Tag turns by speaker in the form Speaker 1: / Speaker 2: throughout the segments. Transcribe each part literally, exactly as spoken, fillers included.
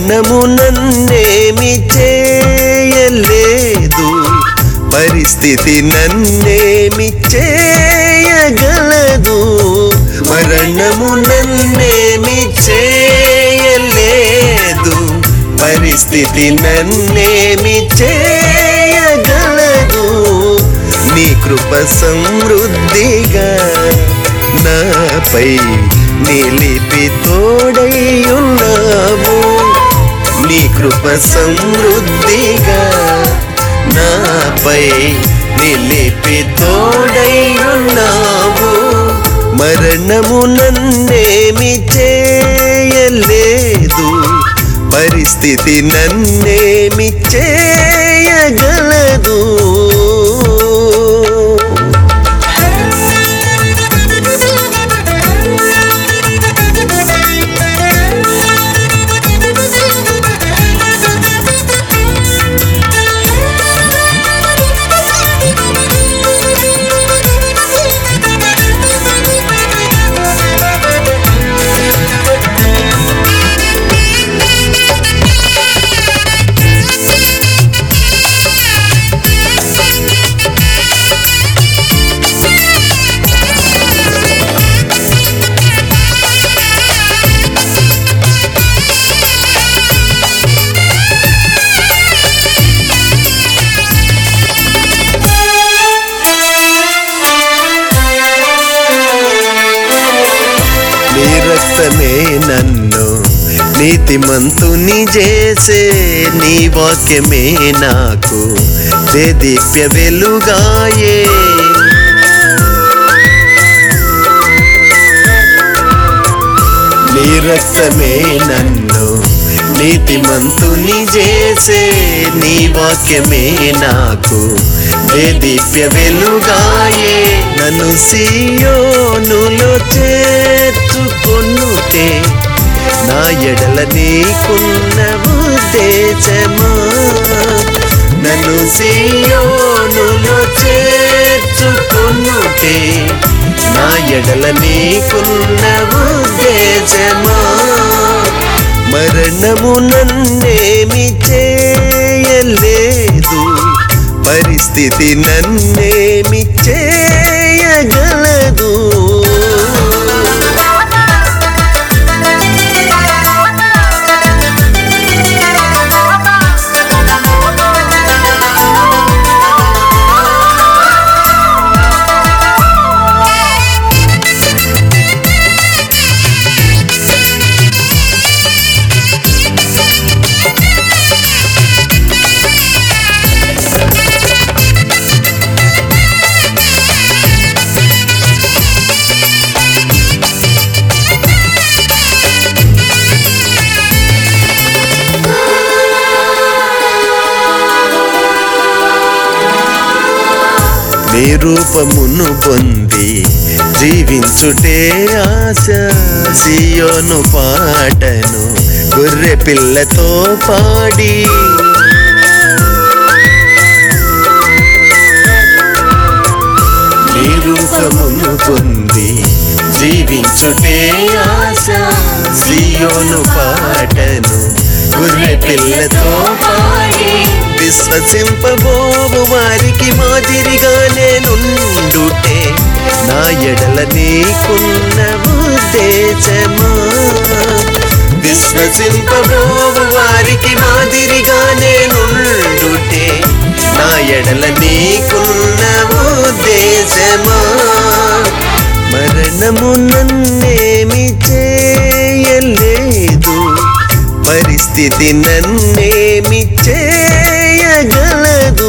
Speaker 1: మరణము నన్నేమి చేయలేదు, పరిస్థితి నన్నేమి చేయగలదు. మరణము నన్నేమి చేయలేదు, పరిస్థితి నన్నేమి చేయగలదు. నీ కృప సమృద్ధిగా నాపై నిలిపి తోడై ఉన్నావు. నీ కృప సమృద్ధిగా నాపై నిలిపి తోడై ఉన్నావు. మరణము నన్నేమి చేయలేదు, పరిస్థితి నన్నేమి చేయగలదు. నీ రక్తమే నన్ను నీతిమంతుని చేసే, నీ వాక్యమే నాకు దేదీప్య వెలుగాయే. నీ రక్తమే నన్ను నీతిమంతుని చేసే, నీ వాక్యమే నాకు దేదీప్య వెలుగాయే. నన్ను సియోనులో చేర్చుకొనుటే నా ఎడల నీకున్న ఉద్దేశమా. నన్ను సియోనులో చేర్చుకొనుటే నా ఎడల నీకున్న ఉద్దేశమా. మరణము నన్నేమి చేయలేదు, పరిస్థితి నన్నేమి చేయగలదు. నీ రూపమును పొంది జీవించుటే ఆశ. సియోను పాటను గొర్రె పిల్లతో పాడి, నీ రూపమును పొంది జీవించుటే ఆశ. సియోను పాటను గొర్రె పిల్లతో పాడి, విశ్వసింపబోవు వారికి మాదిరిగా నేనుండుటే నా ఎడల నీకున్న ఉద్దేశమా. విశ్వసింపబోవు వారికి మాదిరిగా నేనుండుటే నా ఎడల నీకున్న ఉద్దేశమా. మరణము నన్నేమి చేయలేదు, పరిస్థితి నన్నేమి చేయగలదు.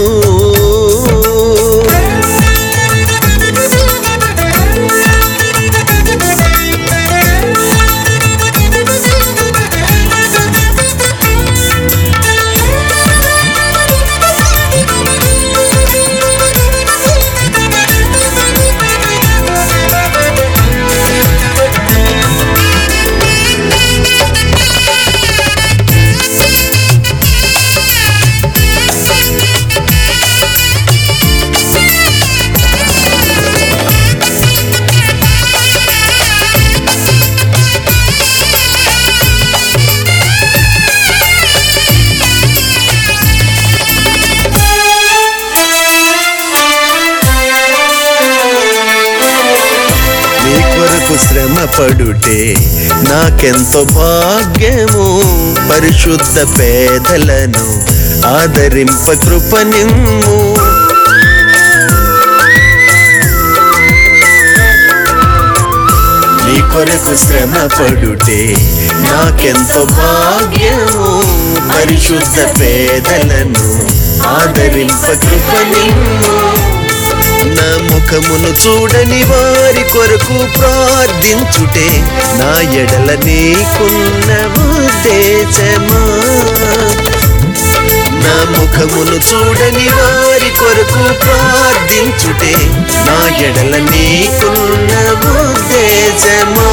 Speaker 1: శ్రమ పడుటే నాకెంతో భాగ్యము. పరిశుద్ధ పేదలను ఆదరింప కృపనిమ్ము. నీ కొరకు శ్రమ పడుటే నాకెంతో భాగ్యము. పరిశుద్ధ పేదలను ఆదరింప కృపనిమ్ము. నా ముఖమును చూడని వారి కొరకు ప్రార్థించుటే నా ఎడల నీకున్న ఉద్దేశమా. నా ముఖమును చూడని వారి కొరకు ప్రార్థించుటే నా ఎడల నీకున్న ఉద్దేశమా.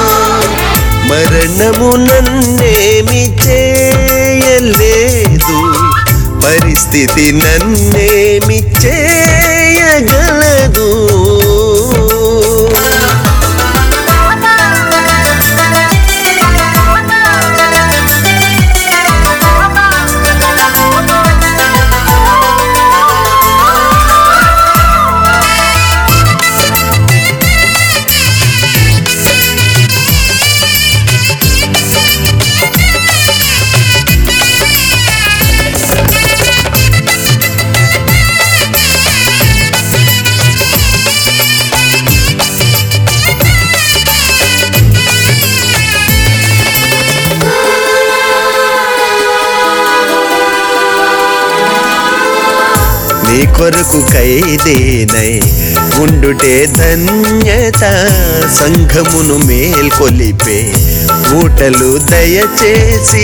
Speaker 1: మరణము నన్నేమి చేయలేదు, పరిస్థితి నన్నేమి చేయగలదు. నీ కొరకు ఖైదీనై ఉండుటే ధన్యత. సంఘమును మేల్కొలిపే ఊటలు దయచేసి.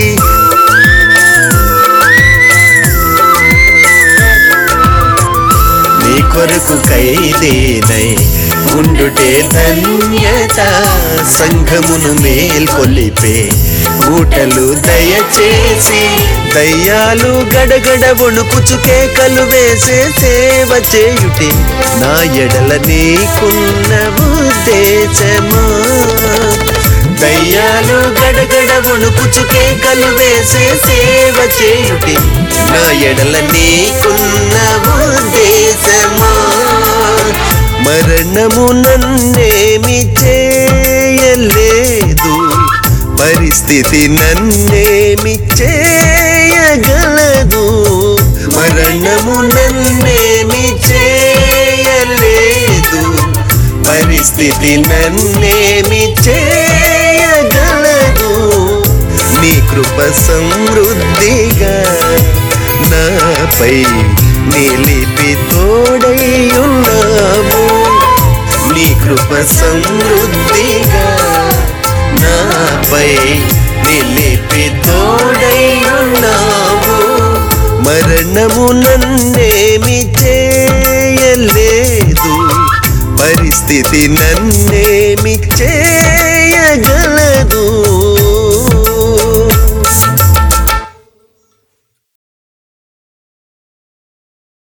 Speaker 1: నీ కొరకు ఖైదీనై ఉండుటే ధన్యత. సంఘమును మేల్కొలిపే ఊటలు దయచేసి. దయ్యాలు గడగడ వణుకుచు కేకలు వేసే సేవ చేయుటే నా ఎడల నీకున్న ఉద్దేశమా. దయ్యాలు గడగడ వణుకుచు కేకలు వేసే సేవ చేయుటే నా ఎడల నీకున్న ఉద్దేశమా. మరణము నన్నేమి చేయలేదు, పరిస్థితి నన్నేమి చేయగలదు. మరణము నన్నేమి చేయలేదు, పరిస్థితి నన్నేమి చేయగలదు. నీ కృప సమృద్ధిగా నాపై నిలిపి తోడై ఉన్నావు. నీ కృప సమృద్ధిగా నాపై నిలిపి తోడై ఉన్నావు. మరణము నన్నేమి చేయలేదు, పరిస్థితి నన్నేమి చే